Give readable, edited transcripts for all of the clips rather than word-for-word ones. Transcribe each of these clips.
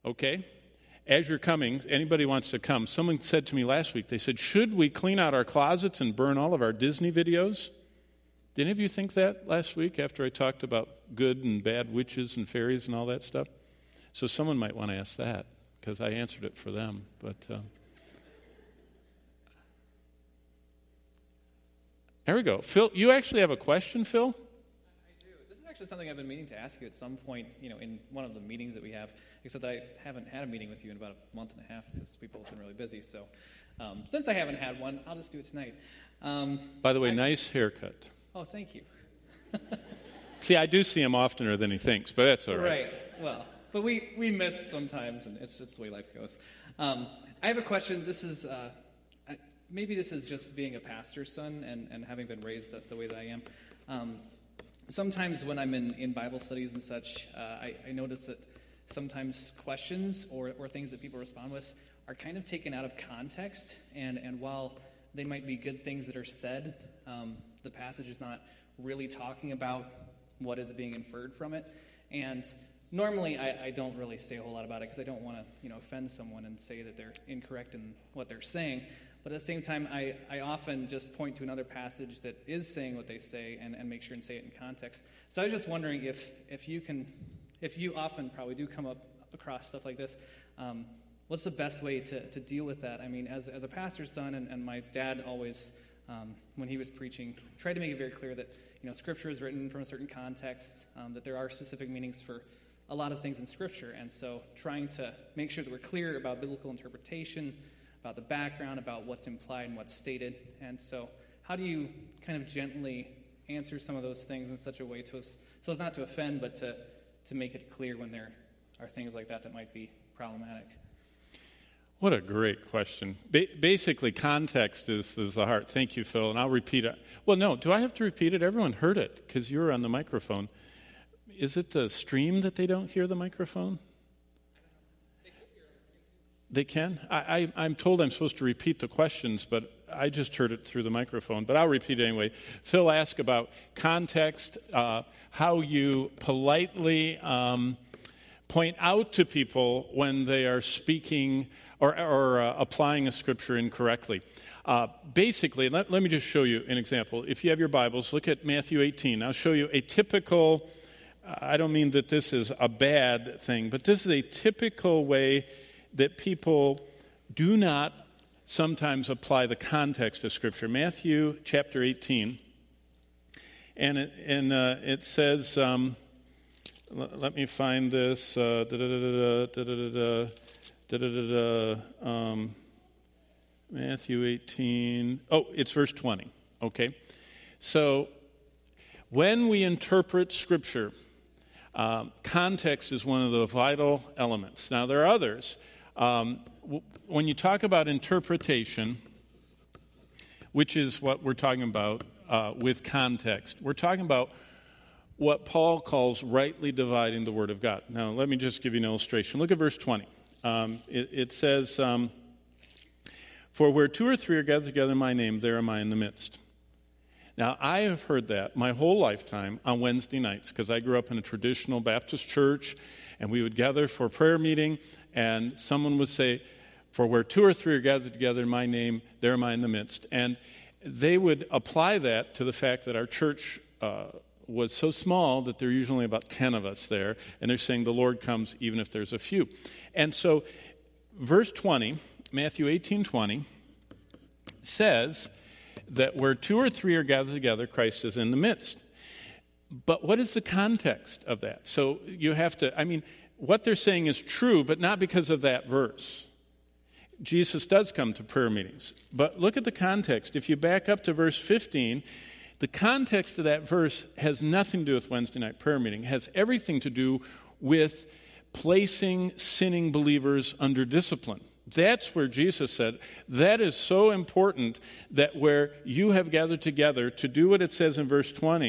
Okay? As you're coming, anybody wants to come, someone said to me last week, they said, should we clean out our closets and burn all of our Disney videos? Did any of you think that last week after I talked about good and bad witches and fairies and all that stuff? So someone might want to ask that, because I answered it for them. But there we go. Phil, you actually have a question, Phil? I do. This is actually something I've been meaning to ask you at some point, in one of the meetings that we have, except I haven't had a meeting with you in about a month and a half because people have been really busy. So since I haven't had one, I'll just do it tonight. By the way, nice haircut. Oh, thank you. See, I do see him oftener than he thinks, but that's all right. Right. Well, but we miss sometimes, and it's the way life goes. I have a question. This is maybe this is just being a pastor's son and having been raised the way that I am. Sometimes when I'm in Bible studies and such, I notice that sometimes questions or things that people respond with are kind of taken out of context, and while they might be good things that are said, the passage is not really talking about what is being inferred from it. And normally I don't really say a whole lot about it because I don't want to offend someone and say that they're incorrect in what they're saying. But at the same time, I often just point to another passage that is saying what they say and make sure and say it in context. So I was just wondering if you often probably do come across stuff like this, what's the best way to deal with that? I mean, as a pastor's son, and my dad always, when he was preaching, tried to make it very clear that Scripture is written from a certain context, that there are specific meanings for a lot of things in Scripture, and so trying to make sure that we're clear about biblical interpretation, about the background, about what's implied and what's stated. And so how do you kind of gently answer some of those things in such a way so as not to offend, but to make it clear when there are things like that might be problematic? What a great question. Basically, context is the heart. Thank you, Phil, and I'll repeat it. Well, no, do I have to repeat it? Everyone heard it because you were on the microphone. Is it the stream that they don't hear the microphone? They can? I'm told I'm supposed to repeat the questions, but I just heard it through the microphone. But I'll repeat it anyway. Phil asked about context, how you politely point out to people when they are speaking or applying a scripture incorrectly. Basically, let me just show you an example. If you have your Bibles, look at Matthew 18. I'll show you a typical, I don't mean that this is a bad thing, but this is a typical way that people do not sometimes apply the context of Scripture. Matthew chapter 18, and it says, let me find this, Matthew 18, it's verse 20, okay? So, when we interpret Scripture, context is one of the vital elements. Now, there are others. When you talk about interpretation, which is what we're talking about with context, we're talking about what Paul calls rightly dividing the Word of God. Now, let me just give you an illustration. Look at verse 20. It says, "For where two or three are gathered together in my name, there am I in the midst." Now, I have heard that my whole lifetime on Wednesday nights, because I grew up in a traditional Baptist church, and we would gather for a prayer meeting, and someone would say, "For where two or three are gathered together in my name, there am I in the midst." And they would apply that to the fact that our church was so small that there are usually about 10 of us there, and they're saying the Lord comes even if there's a few. And so verse 20, Matthew 18:20, says that where two or three are gathered together, Christ is in the midst. But what is the context of that? So you have to, what they're saying is true, but not because of that verse. Jesus does come to prayer meetings. But look at the context. If you back up to verse 15, the context of that verse has nothing to do with Wednesday night prayer meeting. It has everything to do with placing sinning believers under discipline. That's where Jesus said, that is so important that where you have gathered together to do what it says in verse 20,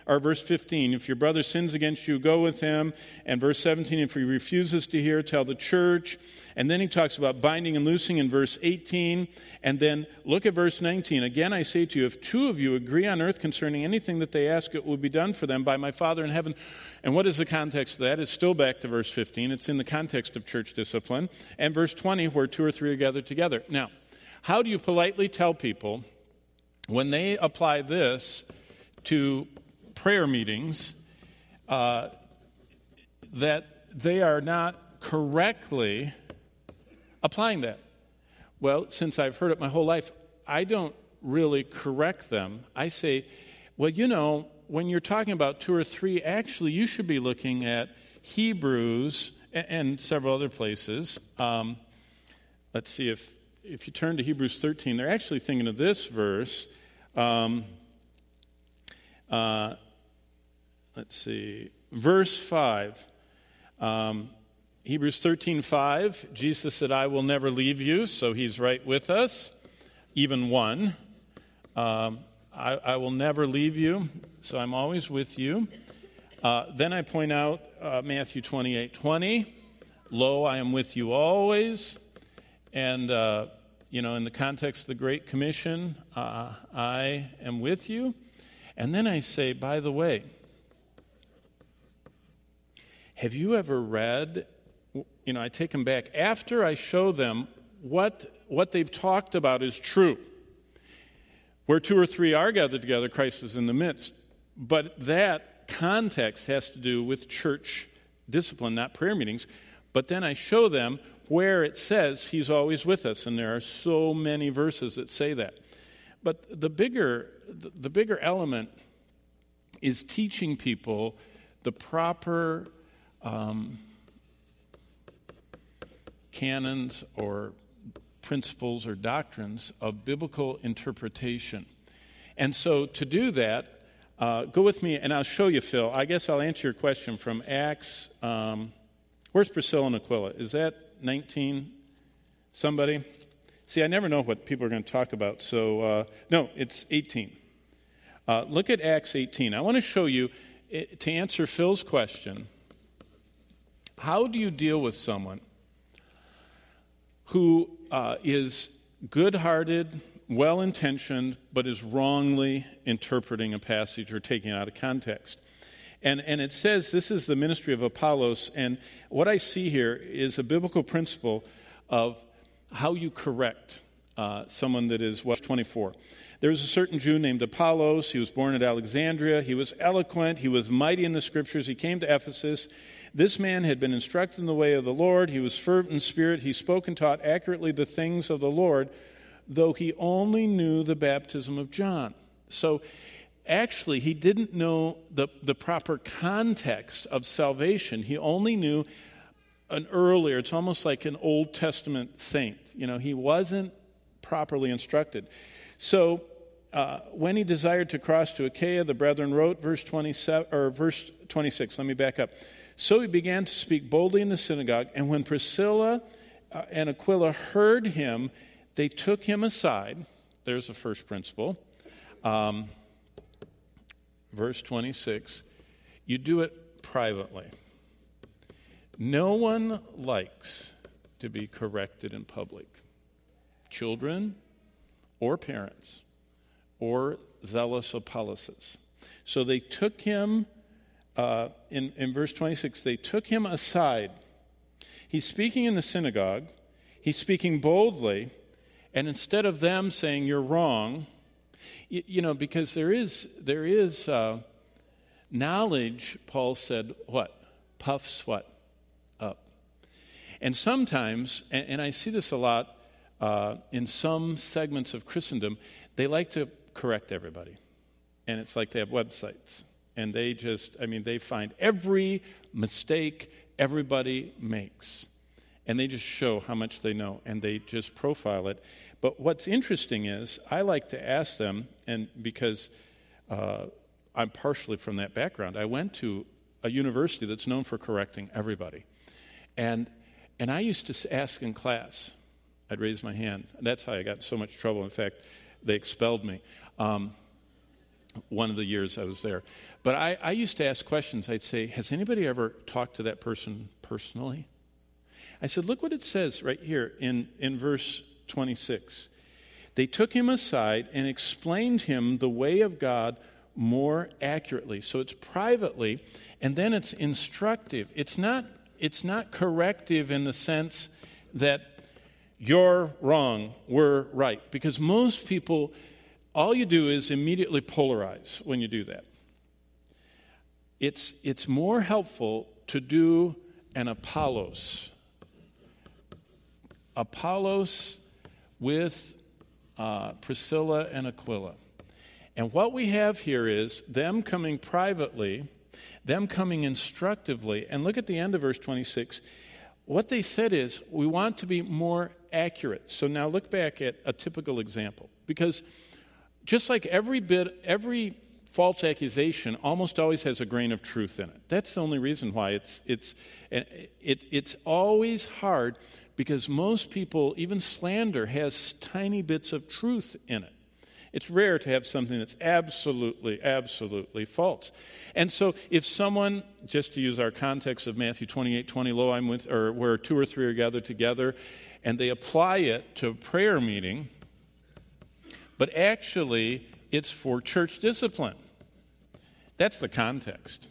or verse 15, if your brother sins against you, go with him. And verse 17, if he refuses to hear, tell the church. And then he talks about binding and loosing in verse 18. And then look at verse 19. Again, I say to you, if two of you agree on earth concerning anything that they ask, it will be done for them by my Father in heaven. And what is the context of that? It's still back to verse 15. It's in the context of church discipline. And verse 20, where two or three are gathered together. Now, how do you politely tell people when they apply this to prayer meetings that they are not correctly applying that? Well, since I've heard it my whole life, I don't really correct them. I say, well, you know, when you're talking about two or three, actually you should be looking at Hebrews and several other places. Let's see, if you turn to Hebrews 13, they're actually thinking of this verse. Let's see, verse 5. Hebrews 13:5, Jesus said, I will never leave you, so he's right with us, even one. I will never leave you, so I'm always with you. Then I point out Matthew 28:20, lo, I am with you always. And, in the context of the Great Commission, I am with you. And then I say, by the way, have you ever read, I take them back. After I show them what they've talked about is true. Where two or three are gathered together, Christ is in the midst. But that context has to do with church discipline, not prayer meetings. But then I show them where it says he's always with us, and there are so many verses that say that. But the bigger element is teaching people the proper canons or principles or doctrines of biblical interpretation. And so to do that, go with me, and I'll show you, Phil. I guess I'll answer your question from Acts. Where's Priscilla and Aquila? Is that 19? Somebody? See, I never know what people are going to talk about. So, no, it's 18. Look at Acts 18. I want to show you, to answer Phil's question, how do you deal with someone who is good-hearted, well-intentioned, but is wrongly interpreting a passage or taking it out of context? And it says this is the ministry of Apollos, and what I see here is a biblical principle of how you correct someone that is, 24. There was a certain Jew named Apollos. He was born at Alexandria. He was eloquent. He was mighty in the Scriptures. He came to Ephesus. This man had been instructed in the way of the Lord. He was fervent in spirit. He spoke and taught accurately the things of the Lord, though he only knew the baptism of John. So actually, he didn't know the proper context of salvation. He only knew an earlier, it's almost like an Old Testament saint. He wasn't properly instructed. So when he desired to cross to Achaia, the brethren wrote, verse 26, let me back up. So he began to speak boldly in the synagogue, and when Priscilla and Aquila heard him, they took him aside. There's the first principle. Verse 26, you do it privately. No one likes to be corrected in public. Children or parents or zealous Apollos. So they took him, in verse 26, they took him aside. He's speaking in the synagogue. He's speaking boldly. And instead of them saying, you're wrong, because there is knowledge, Paul said, what? Puffs what? Up. And sometimes, and I see this a lot in some segments of Christendom, they like to correct everybody. And it's like they have websites. And they they find every mistake everybody makes. And they just show how much they know. And they just profile it. But what's interesting is, I like to ask them, and because I'm partially from that background, I went to a university that's known for correcting everybody. And I used to ask in class, I'd raise my hand. That's how I got in so much trouble. In fact, they expelled me one of the years I was there. But I used to ask questions. I'd say, has anybody ever talked to that person personally? I said, look what it says right here in verse 26. They took him aside and explained him the way of God more accurately. So it's privately, and then it's instructive. It's not corrective in the sense that you're wrong, we're right. Because most people, all you do is immediately polarize when you do that. It's more helpful to do an Apollos. Apollos with Priscilla and Aquila. And what we have here is them coming privately, them coming instructively. And look at the end of verse 26. What they said is, we want to be more accurate. So now look back at a typical example. Because just like every false accusation almost always has a grain of truth in it. That's the only reason why it's always hard, because most people, even slander, has tiny bits of truth in it. It's rare to have something that's absolutely, absolutely false. And so if someone, just to use our context of Matthew 28:20, lo, I'm with, or where two or three are gathered together, and they apply it to a prayer meeting, but actually it's for church discipline. That's the context.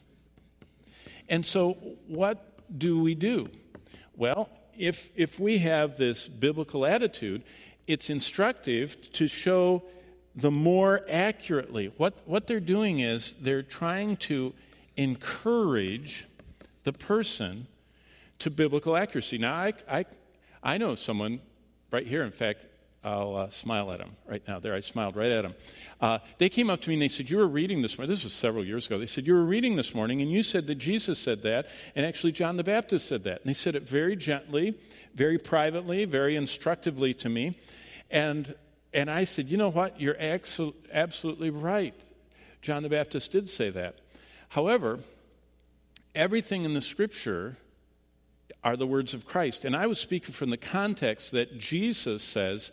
And so what do we do? Well, if we have this biblical attitude, it's instructive to show the more accurately. What they're doing is they're trying to encourage the person to biblical accuracy. Now, I know someone right here. In fact, I'll smile at him right now. There, I smiled right at him. They came up to me and they said, you were reading this morning. This was several years ago. They said, you were reading this morning and you said that Jesus said that, and actually John the Baptist said that. And they said it very gently, very privately, very instructively to me. And I said, you know what? You're absolutely right. John the Baptist did say that. However, everything in the Scripture are the words of Christ. And I was speaking from the context that Jesus says,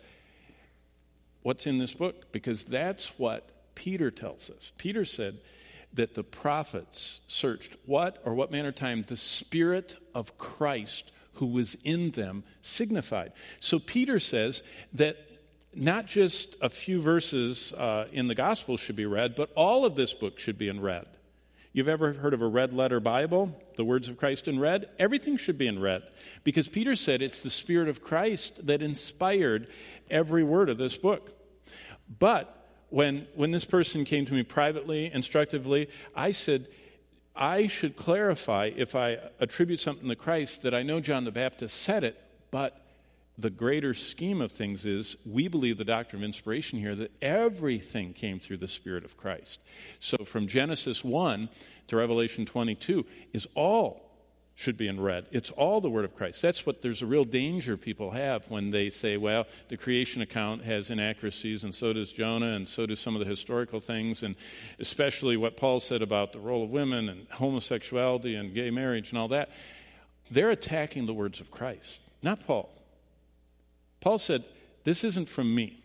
what's in this book? Because that's what Peter tells us. Peter said that the prophets searched what manner of time the Spirit of Christ who was in them signified. So Peter says that not just a few verses in the Gospel should be read, but all of this book should be in red. You've ever heard of a red letter Bible, the words of Christ in red? Everything should be in red, because Peter said it's the Spirit of Christ that inspired every word of this book. But when this person came to me privately, instructively, I said, I should clarify, if I attribute something to Christ, that I know John the Baptist said it, but the greater scheme of things is we believe the doctrine of inspiration here, that everything came through the Spirit of Christ. So from Genesis 1 to Revelation 22 is all should be in red. It's all the Word of Christ. There's a real danger people have when they say, well, the creation account has inaccuracies, and so does Jonah, and so do some of the historical things, and especially what Paul said about the role of women and homosexuality and gay marriage and all that. They're attacking the words of Christ, not Paul. Paul said, this isn't from me.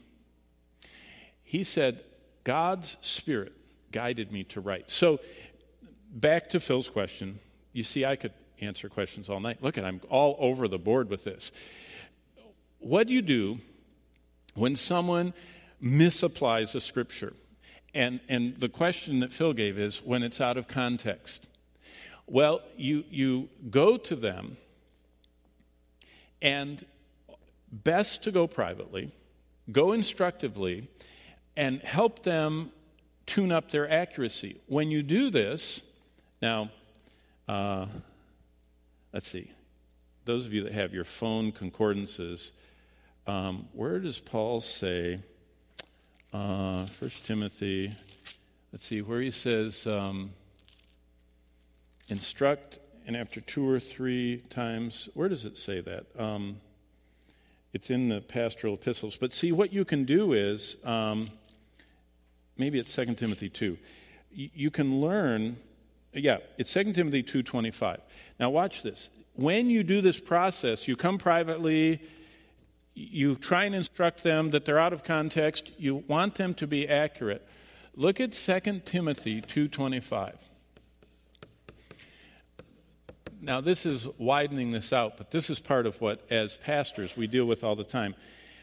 He said, God's Spirit guided me to write. So, back to Phil's question. You see, I could answer questions all night. Look, I'm all over the board with this. What do you do when someone misapplies a scripture? And the question that Phil gave is when it's out of context. Well, you go to them, and best to go privately, go instructively, and help them tune up their accuracy. When you do this, now, let's see. Those of you that have your phone concordances, where does Paul say, 1 Timothy, let's see, where he says, instruct, and after 2 or 3 times, where does it say that? It's in the pastoral epistles. But see, what you can do is, maybe it's 2 Timothy 2. You can learn, it's 2 Timothy 2:25. Now watch this. When you do this process, you come privately, you try and instruct them that they're out of context, you want them to be accurate. Look at 2 Timothy 2:25. Now, this is widening this out, but this is part of what, as pastors, we deal with all the time.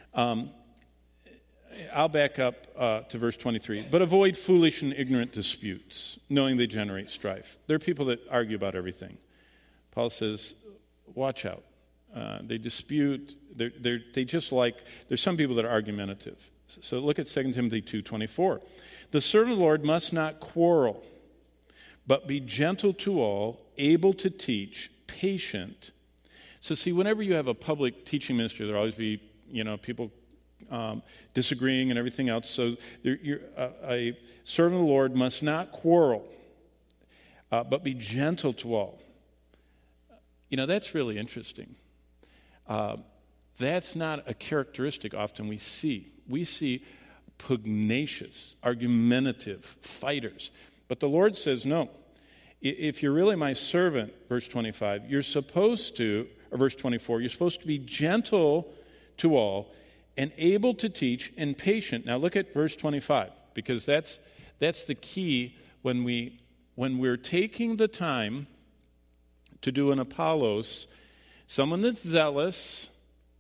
I'll back up to verse 23. But avoid foolish and ignorant disputes, knowing they generate strife. There are people that argue about everything. Paul says, watch out. They dispute. They just like, there's some people that are argumentative. So look at 2 Timothy 2:24. The servant of the Lord must not quarrel, but be gentle to all, able to teach, patient. So see, whenever you have a public teaching ministry, there'll always be, people disagreeing and everything else. So a servant of the Lord must not quarrel, but be gentle to all. That's really interesting. That's not a characteristic often we see. We see pugnacious, argumentative fighters. But the Lord says, no. If you're really my servant, verse 25, you're supposed to, or verse 24, you're supposed to be gentle to all and able to teach and patient. Now look at verse 25, because that's the key when we're taking the time to do an Apollos, someone that's zealous.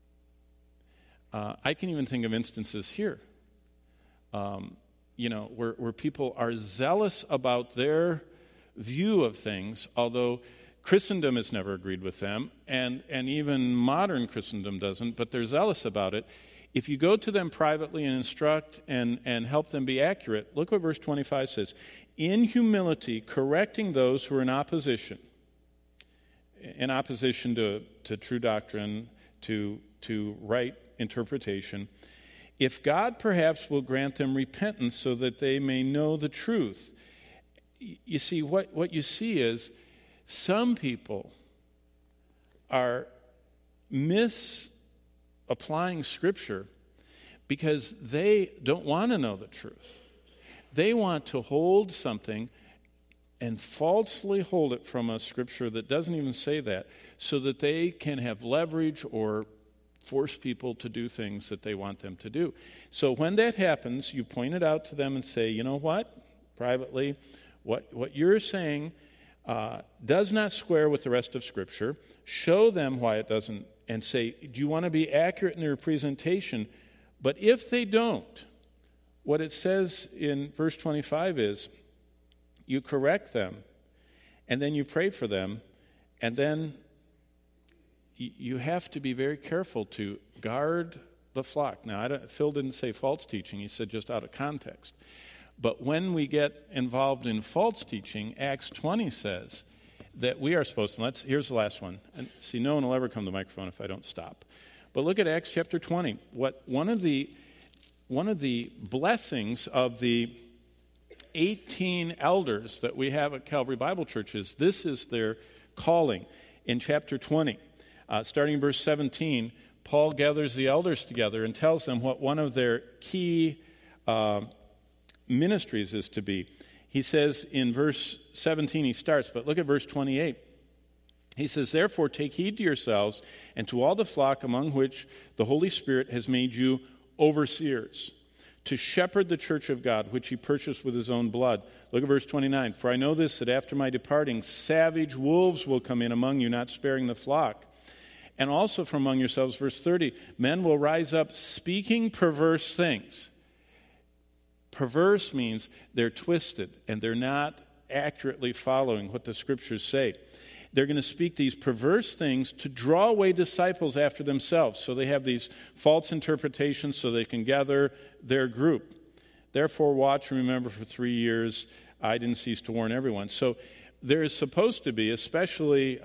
I can even think of instances here, where people are zealous about their view of things, although Christendom has never agreed with them, and even modern Christendom doesn't, but they're zealous about it. If you go to them privately and instruct and help them be accurate, look what verse 25 says. In humility, correcting those who are in opposition to true doctrine, to right interpretation, if God perhaps will grant them repentance so that they may know the truth. You see, what you see is some people are misapplying Scripture because they don't want to know the truth. They want to hold something and falsely hold it from a Scripture that doesn't even say that, so that they can have leverage or force people to do things that they want them to do. So when that happens, you point it out to them and say, you know what, privately, what you're saying does not square with the rest of Scripture. Show them why it doesn't, and say, do you want to be accurate in your presentation? But if they don't, what it says in verse 25 is, you correct them, and then you pray for them, and then you have to be very careful to guard the flock. Now, Phil didn't say false teaching. He said just out of context. But when we get involved in false teaching, Acts 20 says that we are supposed to, here's the last one. And see, no one will ever come to the microphone if I don't stop. But look at Acts chapter 20. One of the blessings of the 18 elders that we have at Calvary Bible Church is this is their calling. In chapter 20, starting in verse 17, Paul gathers the elders together and tells them what one of their key ministries is to be. He says in verse 17, he starts, but look at verse 28. He says, therefore take heed to yourselves and to all the flock among which the Holy Spirit has made you overseers, to shepherd the church of God, which he purchased with his own blood. Look at verse 29. For I know this, that after my departing, savage wolves will come in among you, not sparing the flock. And also from among yourselves, verse 30, men will rise up speaking perverse things. Perverse means they're twisted and they're not accurately following what the Scriptures say. They're going to speak these perverse things to draw away disciples after themselves. So they have these false interpretations so they can gather their group. Therefore, watch and remember for 3 years, I didn't cease to warn everyone. So there is supposed to be, especially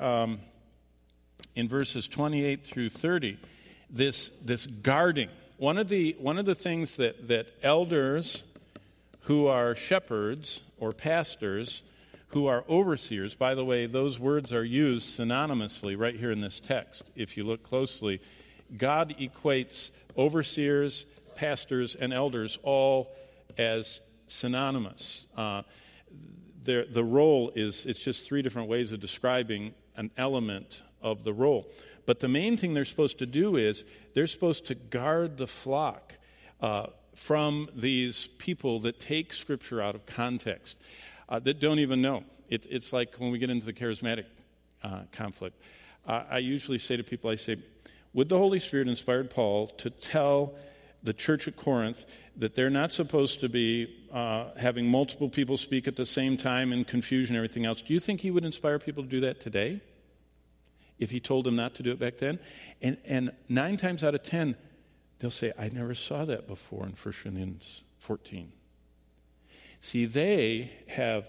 in verses 28 through 30, this guarding. One of the things that elders who are shepherds or pastors, who are overseers, by the way, those words are used synonymously right here in this text. If you look closely, God equates overseers, pastors, and elders all as synonymous. The role it's just 3 different ways of describing an element of the role. But the main thing they're supposed to do is they're supposed to guard the flock. from these people that take Scripture out of context, that don't even know. It's like when we get into the charismatic conflict. I usually say to people, I say, would the Holy Spirit inspired Paul to tell the church at Corinth that they're not supposed to be having multiple people speak at the same time and confusion and everything else? Do you think he would inspire people to do that today if he told them not to do it back then? And 9 times out of 10, they'll say, I never saw that before in 1 Corinthians 14. See, they have,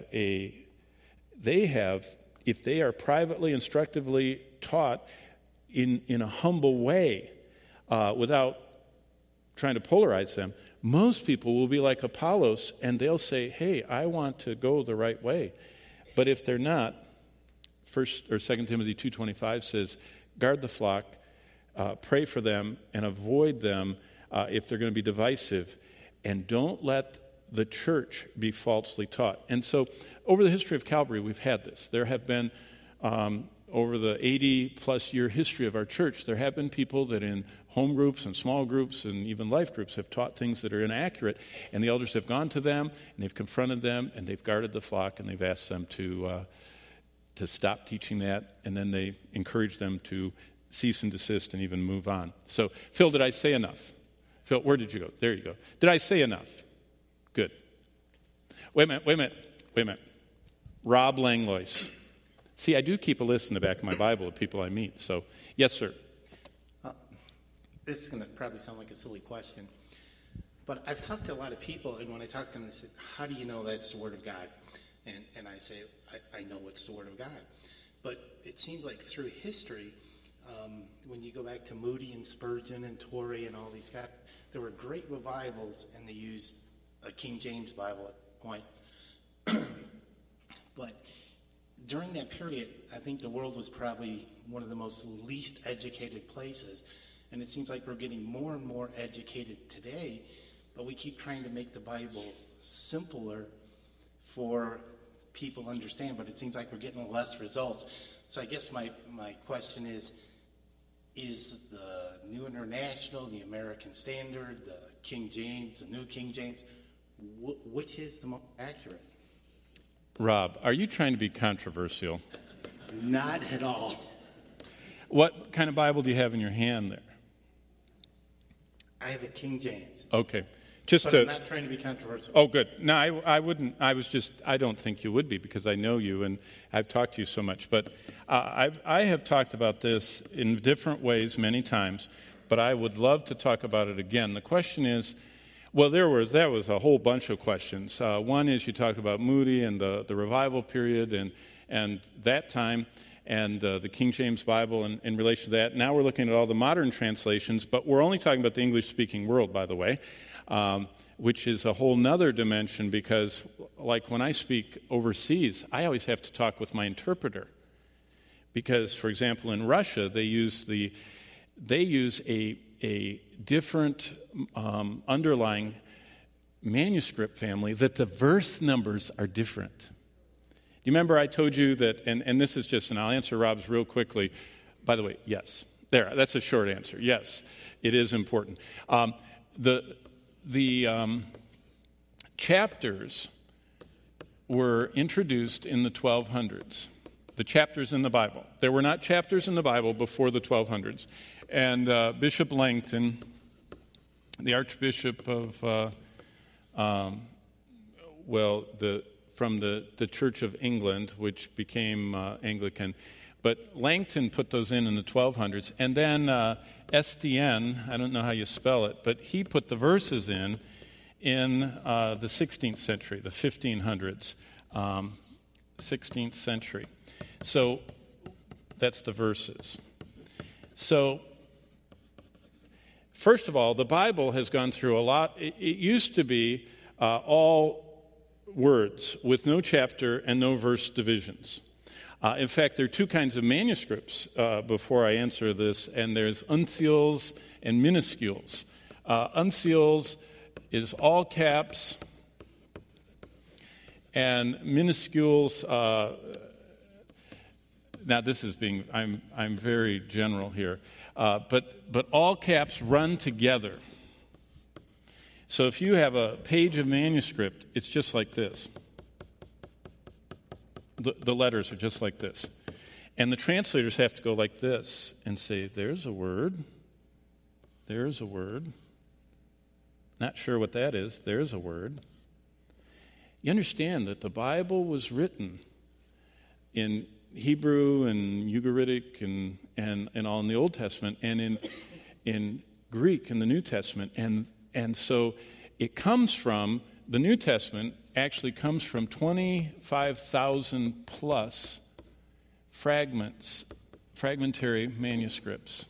if they are privately, instructively taught in a humble way, without trying to polarize them, most people will be like Apollos, and they'll say, hey, I want to go the right way. But if they're not, 2 Timothy 2:25 says, guard the flock, pray for them, and avoid them if they're going to be divisive, and don't let the church be falsely taught. And so over the history of Calvary, we've had this. There have been, over the 80-plus year history of our church, there have been people that in home groups and small groups and even life groups have taught things that are inaccurate, and the elders have gone to them, and they've confronted them, and they've guarded the flock, and they've asked them to stop teaching that, and then they encourage them to cease and desist and even move on. So, Phil, did I say enough? Phil, where did you go? There you go. Did I say enough? Good. Wait a minute. Rob Langlois. See, I do keep a list in the back of my Bible of people I meet. So, yes, sir. This is going to probably sound like a silly question, but I've talked to a lot of people, and when I talk to them, they say, how do you know that's the Word of God? And I say, I know it's the Word of God. But it seems like through history, when you go back to Moody and Spurgeon and Torrey and all these guys, there were great revivals, and they used a King James Bible at that point. But during that period, I think the world was probably one of the most least educated places. And it seems like we're getting more and more educated today, but we keep trying to make the Bible simpler for people to understand, but it seems like we're getting less results. So I guess my question is the New International, the American Standard, the King James, the New King James, which is the most accurate? Rob, are you trying to be controversial? Not at all. What kind of Bible do you have in your hand there? I have a King James. Okay. I'm not trying to be controversial. Oh, good. No, I wouldn't. I don't think you would be, because I know you and I've talked to you so much. But I have talked about this in different ways many times, but I would love to talk about it again. The question is, well, there was a whole bunch of questions. One is you talked about Moody and the revival period and that time, and the King James Bible in relation to that. Now we're looking at all the modern translations, but we're only talking about the English-speaking world, by the way, which is a whole nother dimension, because like when I speak overseas, I always have to talk with my interpreter. Because, for example, in Russia, they use a different underlying manuscript family that the verse numbers are different. You remember I told you that, and this is just, and I'll answer Rob's real quickly. By the way, yes. That's a short answer. Yes, it is important. The chapters were introduced in the 1200s. The chapters in the Bible. There were not chapters in the Bible before the 1200s. And Bishop Langton, the Archbishop of, from the Church of England, which became Anglican. But Langton put those in the 1200s. And then SDN, I don't know how you spell it, but he put the verses in the 16th century, the 1500s, 16th century. So that's the verses. So, first of all, the Bible has gone through a lot. It used to be all words with no chapter and no verse divisions. In fact, there are two kinds of manuscripts before I answer this, and there's uncials and minuscules. Uncials is all caps, and minuscules, now this is being, I'm very general here, but all caps run together. So if you have a page of manuscript, it's just like this. The letters are just like this. And the translators have to go like this and say, there's a word. There's a word. Not sure what that is. There's a word. You understand that the Bible was written in Hebrew and Ugaritic and all in the Old Testament, and in Greek in the New Testament. And so it comes from, the New Testament actually comes from 25,000 plus fragmentary manuscripts.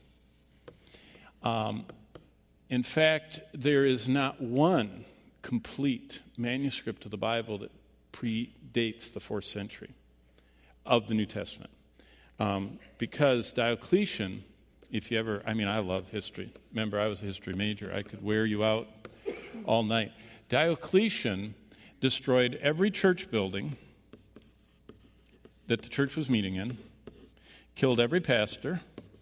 In fact, there is not one complete manuscript of the Bible that predates the 4th century of the New Testament. Because Diocletian, I love history. Remember, I was a history major. I could wear you out all night. Diocletian destroyed every church building that the church was meeting in, killed every pastor,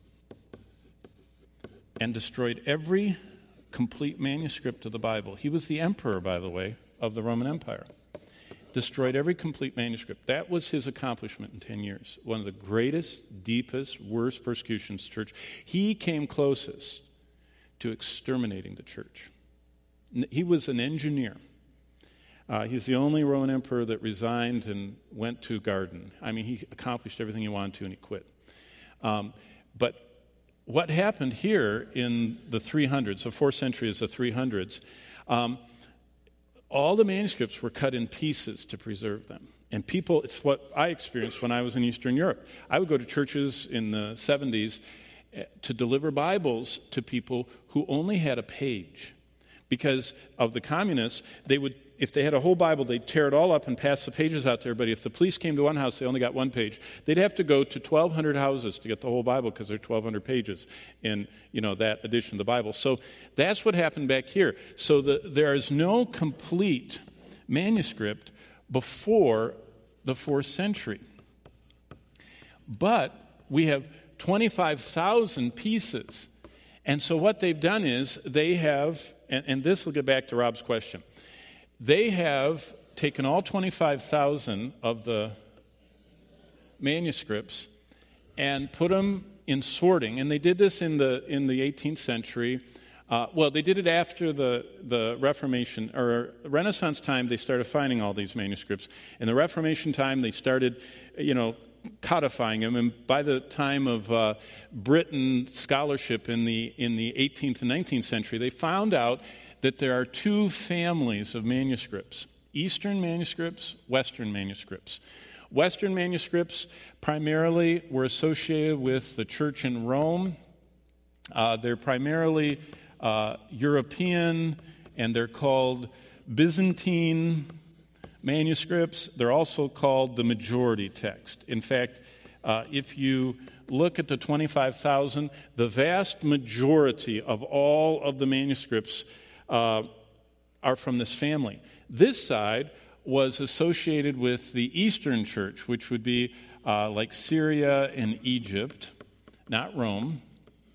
and destroyed every complete manuscript of the Bible. He was the emperor, by the way, of the Roman Empire. Destroyed every complete manuscript. That was his accomplishment in 10 years. One of the greatest, deepest, worst persecutions of the church. He came closest to exterminating the church. He was an engineer. He's the only Roman emperor that resigned and went to garden. He accomplished everything he wanted to and he quit. But what happened here in the 300s, the 4th century is the 300s, all the manuscripts were cut in pieces to preserve them. And people, it's what I experienced when I was in Eastern Europe. I would go to churches in the 70s to deliver Bibles to people who only had a page. Because of the communists, they would, if they had a whole Bible, they'd tear it all up and pass the pages out to everybody. If the police came to one house, they only got one page. They'd have to go to 1,200 houses to get the whole Bible because there are 1,200 pages in, that edition of the Bible. So that's what happened back here. So there is no complete manuscript before the 4th century. But we have 25,000 pieces. And so what they've done is they have, and this will get back to Rob's question, they have taken all 25,000 of the manuscripts and put them in sorting. And they did this in the 18th century. They did it after the Reformation, or Renaissance time, they started finding all these manuscripts. In the Reformation time, they started, codifying them. And by the time of Britain scholarship in the 18th and 19th century, they found out that there are two families of manuscripts: Eastern manuscripts, Western manuscripts. Western manuscripts primarily were associated with the church in Rome. They're primarily European, and they're called Byzantine manuscripts. They're also called the majority text. In fact, if you look at the 25,000, the vast majority of all of the manuscripts are from this family. This side was associated with the Eastern Church, which would be like Syria and Egypt, not Rome.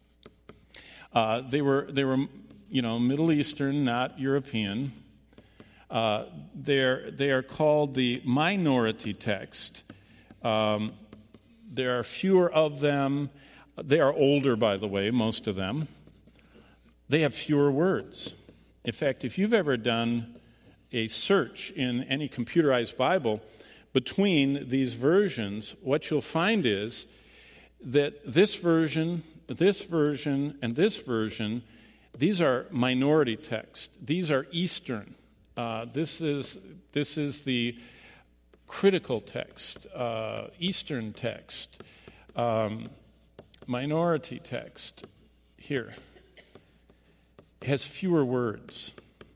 They were Middle Eastern, not European. They are called the minority text. There are fewer of them. They are older, by the way, most of them. They have fewer words. In fact, if you've ever done a search in any computerized Bible between these versions, what you'll find is that this version, and this version, these are minority text. These are Eastern. This is the critical text, Eastern text, minority text. Here has fewer words.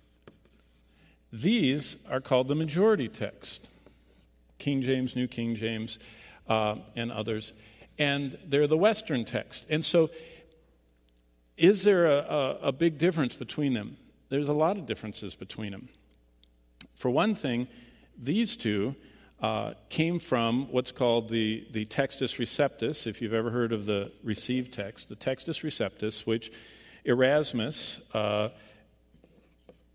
These are called the majority text, King James, New King James, and others. And they're the Western text. And so is there a big difference between them? There's a lot of differences between them. For one thing, these two came from what's called the Textus Receptus, if you've ever heard of the received text, the Textus Receptus, which Erasmus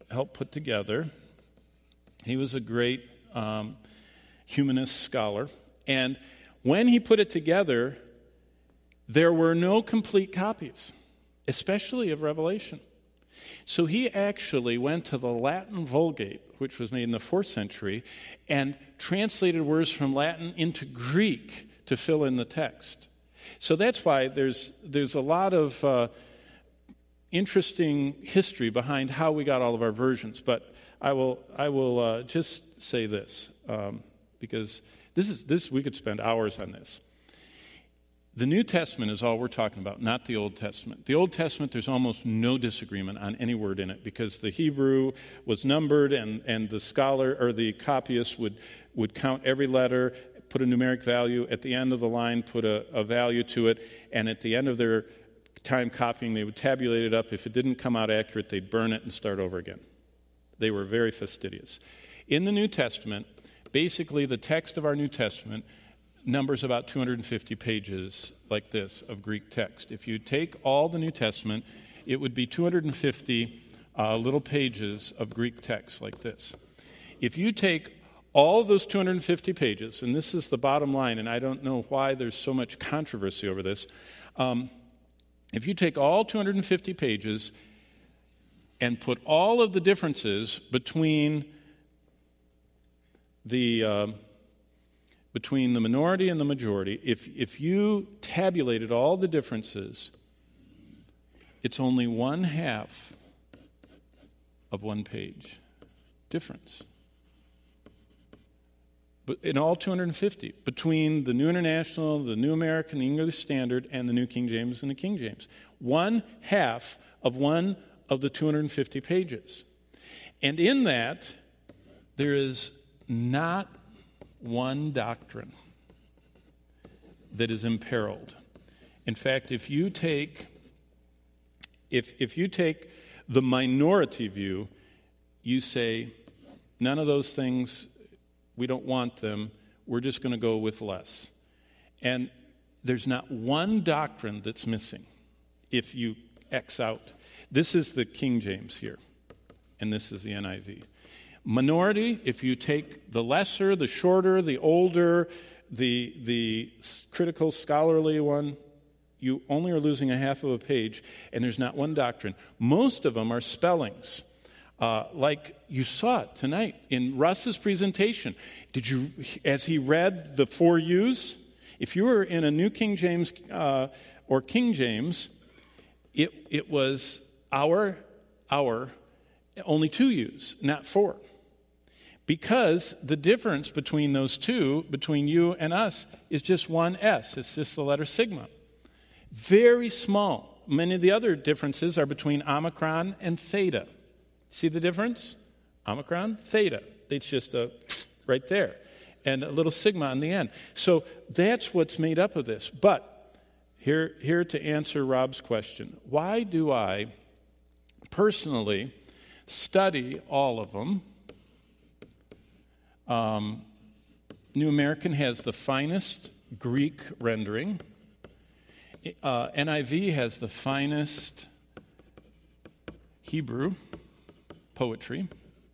helped put together. He was a great humanist scholar. And when he put it together, there were no complete copies, especially of Revelation. So he actually went to the Latin Vulgate, which was made in the 4th century, and translated words from Latin into Greek to fill in the text. So that's why there's a lot of interesting history behind how we got all of our versions. But I will just say this, because this we could spend hours on this. The New Testament is all we're talking about, not the Old Testament. The Old Testament, there's almost no disagreement on any word in it because the Hebrew was numbered and the scholar or the copyist would count every letter, put a numeric value. At the end of the line, put a value to it. And at the end of their time copying, they would tabulate it up. If it didn't come out accurate, they'd burn it and start over again. They were very fastidious. In the New Testament, basically the text of our New Testament numbers about 250 pages like this of Greek text. If you take all the New Testament, it would be 250 little pages of Greek text like this. If you take all of those 250 pages, and this is the bottom line, and I don't know why there's so much controversy over this, if you take all 250 pages and put all of the differences between the minority and the majority, if you tabulated all the differences, it's only 1/2 of 1 page difference. But in all 250, between the New International, the New American, the English Standard, and the New King James and the King James. 1/2 of 1 of the 250 pages. And in that, there is not one doctrine that is imperiled. In fact, if you take the minority view, you say, none of those things, we don't want them, we're just going to go with less. And there's not one doctrine that's missing if you X out. This is the King James here, and this is the NIV. Minority, if you take the lesser, the shorter, the older, the critical scholarly one, you only are losing 1/2 of a page, and there's not one doctrine. Most of them are spellings. Like you saw it tonight in Russ's presentation. Did you, as he read the 4 U's, if you were in a New King James or King James, it was our, only 2 U's, not 4. Because the difference between those two, between you and us, is just one S. It's just the letter sigma. Very small. Many of the other differences are between omicron and theta. See the difference? Omicron, theta. It's just right there. And a little sigma on the end. So that's what's made up of this. But here to answer Rob's question. Why do I personally study all of them? New American has the finest Greek rendering. NIV has the finest Hebrew poetry.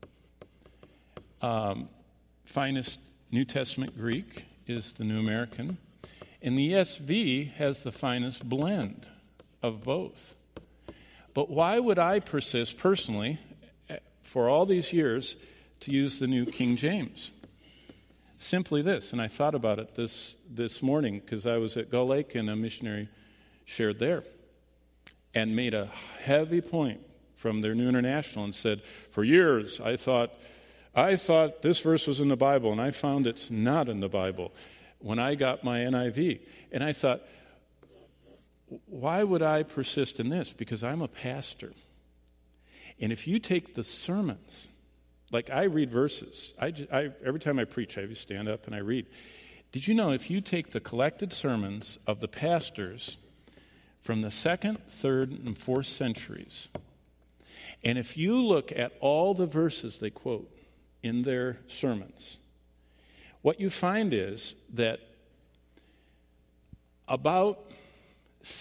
Finest New Testament Greek is the New American. And the ESV has the finest blend of both. But why would I persist personally, for all these years, to use the New King James? Simply this, and I thought about it this morning because I was at Gull Lake and a missionary shared there and made a heavy point from their New International and said, for years I thought this verse was in the Bible and I found it's not in the Bible when I got my NIV. And I thought, why would I persist in this? Because I'm a pastor. And if you take the sermons, like I read verses. Every time I preach, I stand up and I read. Did you know if you take the collected sermons of the pastors from the 2nd, 3rd, and 4th centuries, and if you look at all the verses they quote in their sermons, what you find is that about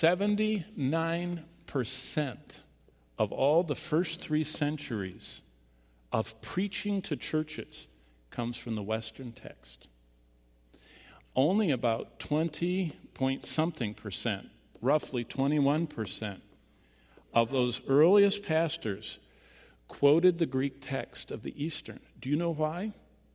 79% of all the first 3 centuries of preaching to churches comes from the Western text. Only about 20-point-something%, roughly 21%, of those earliest pastors quoted the Greek text of the Eastern. Do you know why?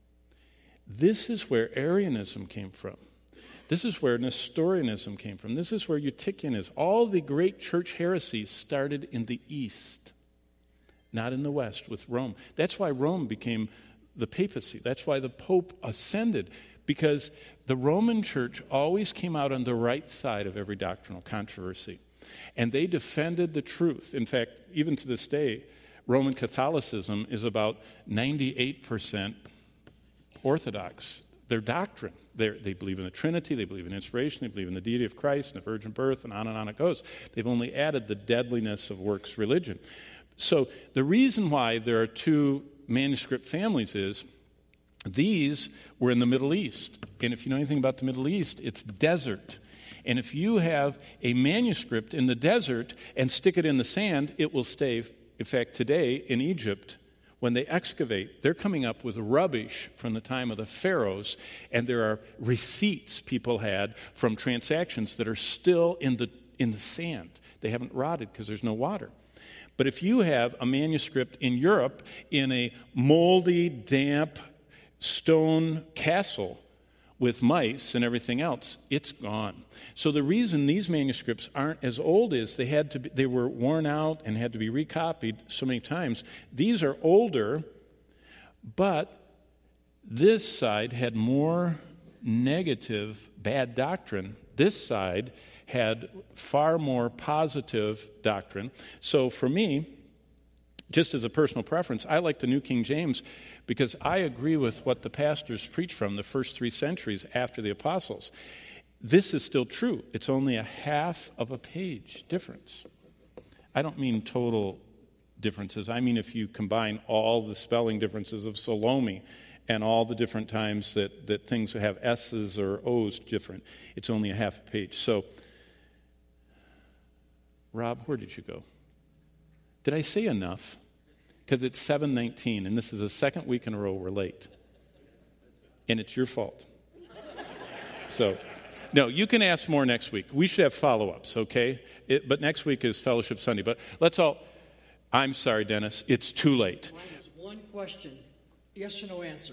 This is where Arianism came from. This is where Nestorianism came from. This is where Eutychianism. All the great church heresies started in the East, not in the West with Rome. That's why Rome became the papacy. That's why the Pope ascended, because the Roman Church always came out on the right side of every doctrinal controversy. And they defended the truth. In fact, even to this day, Roman Catholicism is about 98% Orthodox. Their doctrine. They believe in the Trinity, they believe in inspiration, they believe in the deity of Christ and the virgin birth, and on it goes. They've only added the deadliness of works religion. So the reason why there are two manuscript families is these were in the Middle East. And if you know anything about the Middle East, it's desert. And if you have a manuscript in the desert and stick it in the sand, it will stay. In fact, today in Egypt, when they excavate, they're coming up with rubbish from the time of the pharaohs, and there are receipts people had from transactions that are still in the sand. They haven't rotted because there's no water. But if you have a manuscript in Europe in a moldy, damp stone castle with mice and everything else, it's gone. So the reason these manuscripts aren't as old is they were worn out and had to be recopied so many times. These are older, but this side had more negative, bad doctrine. This side had far more positive doctrine. So for me, just as a personal preference, I like the New King James because I agree with what the pastors preach from the first 3 centuries after the apostles. This is still true. It's only a half of a page difference. I don't mean total differences. I mean if you combine all the spelling differences of Salome and all the different times that things have S's or O's different, it's only a half a page. So, Rob, where did you go? Did I say enough? Because it's 7:19, and this is the second week in a row we're late. And it's your fault. So, no, you can ask more next week. We should have follow-ups, okay? But next week is Fellowship Sunday. But I'm sorry, Dennis, it's too late. Mine was one question, yes or no answer.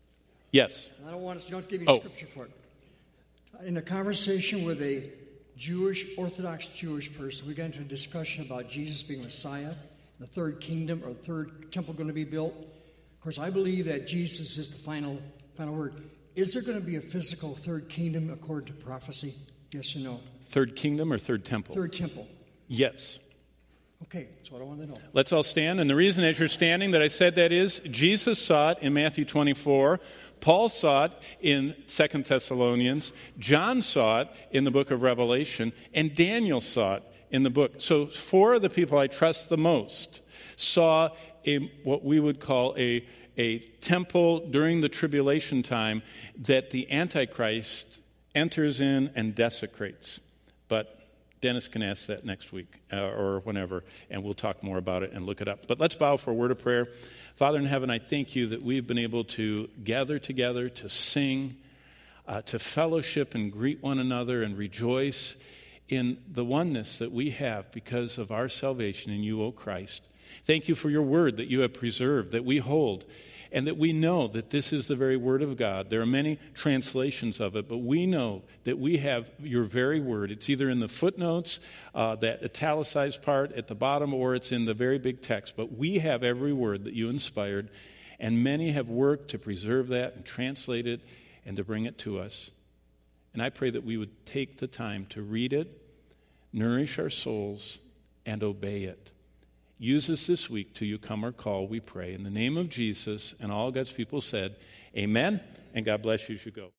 Yes. I don't want to, you don't have to give me scripture for it. In a conversation with a Orthodox Jewish person, we got into a discussion about Jesus being Messiah, the third kingdom or the third temple going to be built. Of course, I believe that Jesus is the final word. Is there going to be a physical third kingdom according to prophecy? Yes or no? Third kingdom or third temple? Third temple. Yes. Okay, that's what I want to know. Let's all stand. And the reason as you're standing that I said that is Jesus saw it in Matthew 24. Paul saw it in 2 Thessalonians. John saw it in the book of Revelation. And Daniel saw it in the book. So 4 of the people I trust the most saw what we would call a temple during the tribulation time that the Antichrist enters in and desecrates. But Dennis can ask that next week or whenever, and we'll talk more about it and look it up. But let's bow for a word of prayer. Father in heaven, I thank you that we've been able to gather together, to sing, to fellowship and greet one another and rejoice in the oneness that we have because of our salvation in you, O Christ. Thank you for your word that you have preserved, that we hold, and that we know that this is the very word of God. There are many translations of it, but we know that we have your very word. It's either in the footnotes, that italicized part at the bottom, or it's in the very big text. But we have every word that you inspired, and many have worked to preserve that and translate it and to bring it to us. And I pray that we would take the time to read it, nourish our souls, and obey it. Use us this week till you come or call, we pray. In the name of Jesus, and all God's people said, amen, and God bless you as you go.